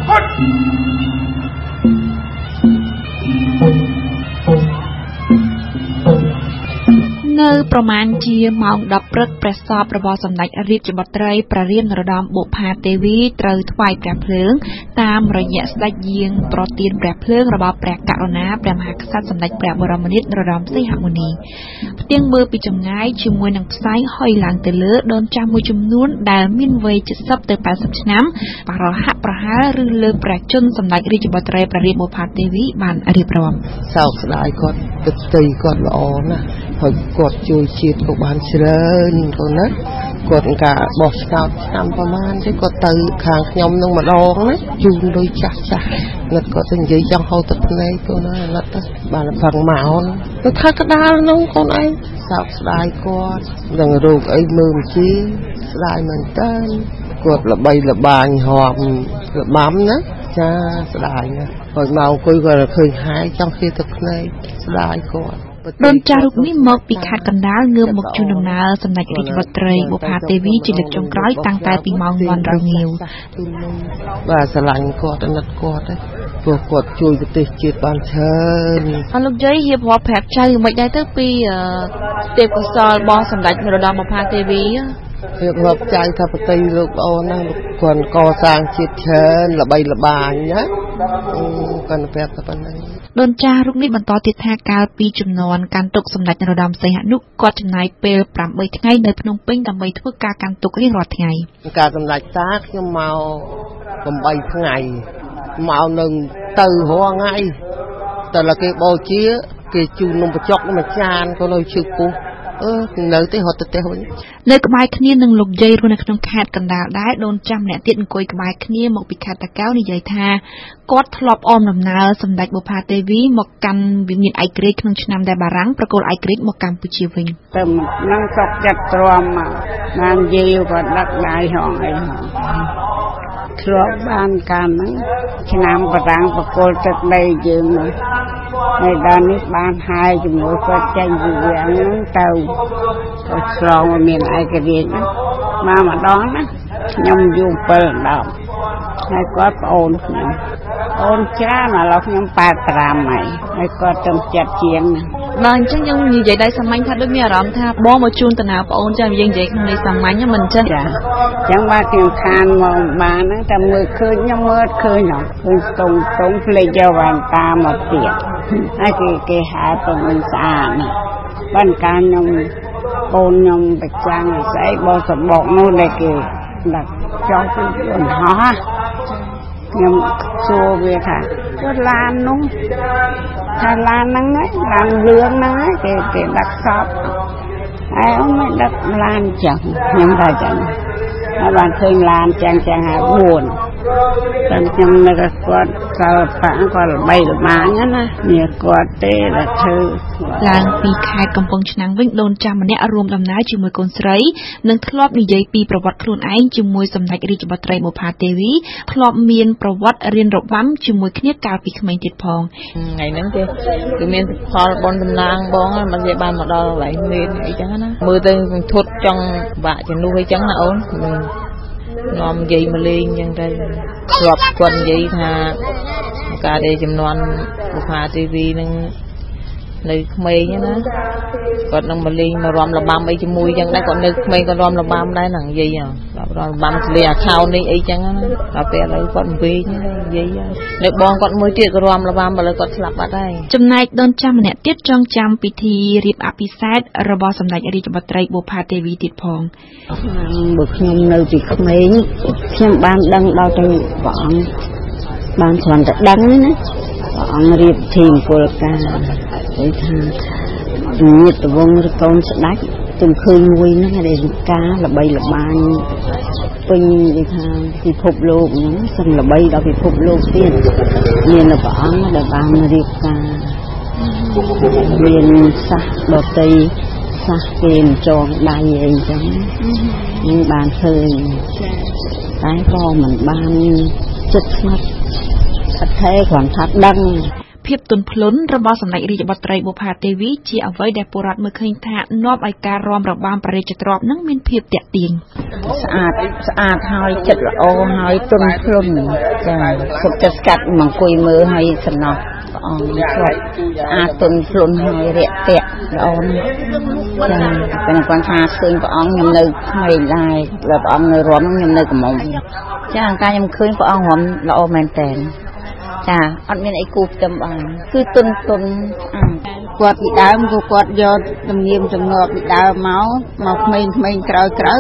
នៅប្រមាណជាម៉ោង 10 ព្រឹកព្រះសពរបស់សម្ដេចរាជបុត្រីព្រះរាមនរោត្តមបុប្ផាទេវីត្រូវថ្វាយព្រះភ្លើងតាមរយៈស្ដេចយាងប្រទានព្រះភ្លើងរបស់ព្រះករុណាព្រះមហាក្សត្រសម្ដេចព្រះបរមនាថនរោត្តមសីហមុនីផ្ទៀងមើលពីចម្ងាយជាមួយនឹងផ្សែងហុយឡើងទៅលើដូនចាស់មួយចំនួនដែលមានវ័យ 70 ទៅ 80 ឆ្នាំបរហៈប្រហើរឬលើព្រះជន្មសម្ដេចរាជបុត្រីព្រះរាមបុប្ផាទេវីបានរៀបរាប់សោកស្ដាយគាត់ទឹកទីគាត់ល្អណាស់ហើយគាត់ជួយជាតិក៏បានច្រើនគាត់ណាគាត់ការបោះឆ្នោតឆ្នាំប្រហែលទេគាត់ទៅខាងខ្ញុំនឹងម្ដងណាជូនលុយចាស់ចាស់ងឹតគាត់ទៅនិយាយចង់ហៅទឹកភ្នែកគាត់ណាងឹតទៅបានផឹងមកទៅថាកដាលនោះកូនឯងសោកស្ដាយគាត់នឹងរោគអីមើលមិនជាស្ដាយមែនតើគាត់ល្បីល្បាញរាប់លបាំណាចាស្ដាយណាស់ហើយមកអង្គុយគាត់ឃើញហាយចង់គេទឹកភ្នែកស្ដាយគាត់ដូនចាស់រូបនេះមកពីខេត្តកណ្ដាលងើបមកជូនដំណើរសម្ដេចរាជបុត្រីបុប្ផាទេវីជាលើកចុងក្រោយតាំងតែពីម៉ោង 9 រងាវបាទស្រឡាញ់គាត់អាណិតគាត់ព្រោះគាត់ជួយប្រទេសជាតិបានច្រើនអរលោកយាយហៀបរាប់ប្រាប់ចៅមិនដែរទៅពីទេពកោសលរបស់សម្ដេចនរោត្តមបុប្ផាទេវីរៀបរាប់ចៅថាប្រទេសលោកប្អូនហ្នឹងគាត់កសាងជាតិច្រើនល្បីល្បាញណាគាត់ប្រាប់តែប៉ុណ្្នឹងដូនចាស់រូបនេះបន្តទៀតថាកាលពីជំនាន់កាន់ទុកសម្ដេចនរោត្តមសីហនុគាត់ចំណាយពេល 8 ថ្ងៃនៅភ្នំពេញដើម្បីធ្វើការកាន់ទុករៀងរាល់ថ្ងៃការសម្ដេចតាខ្ញុំមក8 ថ្ងៃមកនឹងទៅរាល់ថ្ងៃតែละគេបូជាគេជូននំបញ្ចុកមួយចានក៏នៅជឹកពោះនៅទេហត់ទៅវិញនៅក្បែរគ្នានឹងលោកយាយរស់នៅក្នុងខេត្តកណ្ដាលដែរដូនចាស់ម្នាក់ទៀតអង្គុយក្បែរគ្នាមកពីខេត្តតាកែវនិយាយថាគាត់ធ្លាប់អមដំណើរសម្ដេចបុប្ផាទេវីមកកាន់វិមានឯករាជ្យក្នុងឆ្នាំដែលបារាំងប្រគល់ឯករាជ្យមកកម្ពុជាវិញទៅនឹងស្រុកចាត់ទ្រាំបានយាយក៏ដឹកដៃហងអីធ្លាប់បានកាលហ្នឹងឆ្នាំបារាំងប្រគល់ទឹកដីយើងហើយដល់នេះបានហើយជាមួយគាត់ចេញពីវាំងហ្នឹងទៅឆ្លងមានឯករាជ្យមកម្ដងណាខ្ញុំយូរ7 ដងហើយគាត់ប្អូនខ្ញុំអូនច្រើនឥឡូវខ្ញុំ85ហើយគាត់ទៅចិត្តជាងបើអញ្ចឹងយើងនិយាយដែរសាមញ្ញថាដូចមានអារម្មណ៍ថាបងមកជូនតំណប្អូនចាំយើងនិយាយក្នុងនេះសាមញ្ញមិនអញ្ចឹងចាអញ្ចឹងបាទខ្ញុំខានមកបានហ្នឹងតែមើលឃើញខ្ញុំមើលឃើញស្ទងភ្លេចយកវ៉ាន់តាមកទៀតហើយគេហៅទៅមិនស្អាតណាបានការខ្ញុំកូនខ្ញុំប្រចាំស្អីបោះសបកនោះដែលគេដាក់ចោលទៅយន្តហោះខ្ញុំសួរវាថាគាត់ឡាននោះថាឡានហ្នឹងឡានលឿងហ្នឹងគេដាក់សពហើយអូនមិនដាក់ឡានចឹងខ្ញុំថាចឹងហើយបានឃើញឡានចឹងហើយ4តែខ្ញុំនឹកគាត់សិល្បៈគាត់ល្បីល្បាញណាមានគាត់ទេដែលធ្វើឡើងពីខេត្តកំពង់ឆ្នាំងវិញដូនចាស់ម្នាក់រួមដំណើរជាមួយកូនស្រីនិងធ្លាប់និយាយពីប្រវត្តិខ្លួនឯងជាមួយសម្ដេចរាជបុត្រីបុប្ផាទេវីធ្លាប់មានប្រវត្តិរៀនរបាំជាមួយគ្នាកាលពីក្មេងទៀតផងថ្ងៃហ្នឹងគឺមានផលបនតំណាងបងមិននិយាយបានមកដល់កន្លែងមានអីចឹងណាមើលទៅធុតចង់បាក់ជំនួសអីចឹងណាអូននាំនិយាយមកលេងចឹងទៅស្រាប់គាត់និយាយថាការដែលចំនួនបុប្ផាទេវីនឹងនៅក្មេងណាគាត់នឹងមកលេងមករំលបាំអីជាមួយចឹងដែរគាត់នៅក្មេងគាត់រំលបាំដែរហ្នឹងនិយាយរំលបាំស្លៀកអាខោនេះអីចឹងណាដល់ពេលឥឡូវគាត់វិញនិយាយនៅបងគាត់មួយទៀតក៏រំលបាំឥឡូវគាត់ស្លាប់បាត់ហើយចំណែកដូនចាស់ម្នាក់ទៀតចងចាំពិធីរៀបអភិសេករបស់សម្ដេចរាជបុត្រីបុប្ផាទេវីទៀតផងបើខ្ញុំនៅពីក្មេងខ្ញុំបានដឹងដល់ទៅព្រះអង្គបានគ្រាន់តែដឹងណាព្រះអង្គរៀបធីមង្គលការគេថាញាតិវងឬកូនស្ដេចទំឃើញមួយហ្នឹងដែលការល្បីល្បាញពេញគេថាពិភពលោកហ្នឹងសឹងល្បីដល់ពិភពលោកទៀតមានព្រះអង្គដែលបានរៀបការមានសាសដតីសាសគេចងដៃអីចឹងនេះបានឃើញតែក៏មិនបានចិត្តស្ងាត់អត់ទេគ្រាន់ថាដឹងភាពទន់ភ្លន់របស់សម្ដេចរាជបុត្រីបុប្ផាទេវីជាអ្វីដែលពលរដ្ឋមើលឃើញថានាំឲ្យការរាំរបាំព្រះរាជទ្រព្យនឹងមានភាពទាក់ទាញស្អាតហើយចិត្តល្អហើយទន់ភ្លន់ចាសុខចិត្តស្កាត់មកអង្គុយមើលហើយសំណោះព្រះអង្គគាត់ស្អាតទន់ភ្លន់ហើយរាក់ទាក់ល្អណាស់ចាពេលគាត់ថាឃើញព្រះអង្គខ្ញុំនៅក្មេងដែរแล้วព្រះអង្គនៅរាំខ្ញុំនៅកំមុំចាការខ្ញុំឃើញព្រះអង្គរាំល្អមែនតើចាអត់មានអីគូផ្ទឹមបានគឺទន់ស្អាតគាត់ពីដើមក៏គាត់យកទំនៀមទម្លាប់ពីដើមមកក្មេងក្រោយក៏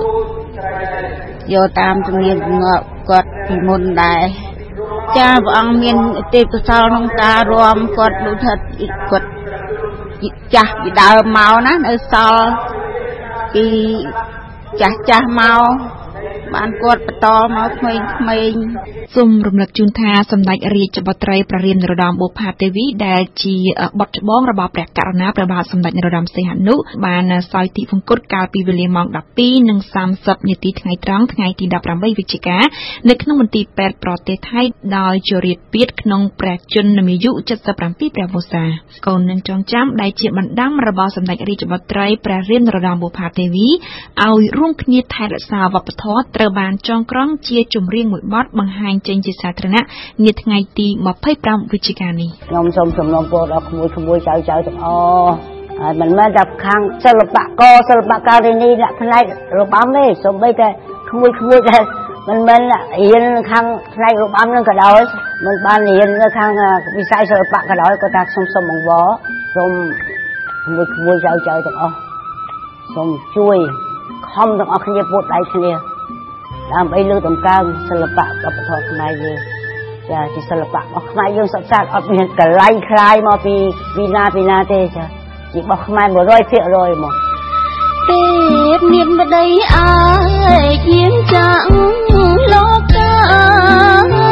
យកតាមទំនៀមទម្លាប់គាត់ពីមុនដែរចាព្រះអង្គមានទេពកោសល្យក្នុងការរាំគាត់ដូចថាគាត់ចាស់ពីដើមមកណានៅសល់ពីចាស់មកបានគាត់បន្តមកក្មេងសូមរំលឹកជូនថាសម្ដេចរាជបុត្រីព្រះរាមនរោត្តមបុប្ផាទេវីដែលជាបុត្រច្បងរបស់ព្រះករុណាព្រះបាទសម្ដេចនរោត្តមសីហនុបានសោយទិវង្គតកាលពីវេលាម៉ោង 12:30 នាទីថ្ងៃត្រង់ថ្ងៃទី18 វិច្ឆិកានៅក្នុងមន្ទីរពេទ្យប្រទេសថៃដោយជរាពាធក្នុងព្រះជន្មាយុ77ព្រះវស្សាកូននឹងចងចាំដែលជាបណ្ដាំរបស់សម្ដេចរាជបុត្រីព្រះរាមនរោត្តមបុប្ផាទេវីឲ្យរួមគ្នាថែរក្សាវប្បធម៌ត្រូវបានចងក្រងជាចម្រៀងមួយបទបង្ហាញចេញជាសាធារណៈនាថ្ងៃទី25វិច្ឆិកានេះខ្ញុំសូមសំណូមពរដល់ក្មួយចៅទាំងអស់ហើយមិនមែនតែខាងសិល្បករនេះអ្នកផ្នែករបាំទេសូម្បីតែក្មួយដែលមិនមែនរៀនខាងផ្នែករបាំនឹងក៏ដោយមិនបានរៀននៅខាងវិស័យសិល្បៈក៏ដោយក៏ថាខ្ញុំសូមបង្វល់សូមក្មួយចៅទាំងអស់សូមជួយខំទាំងអស់គ្នាពួតដៃគ្នាដើម្បីលើកតម្កើងសិល្បៈវប្បធម៌ខ្មែរយើងចាជាសិល្បៈរបស់ខ្មែរយើងសុទ្ធសាធអត់មានកន្លែងคลายមកពីណាទេចាជារបស់ខ្មែរ 100% មកទេពមានប្តីអើយជាងចាំងលោកកា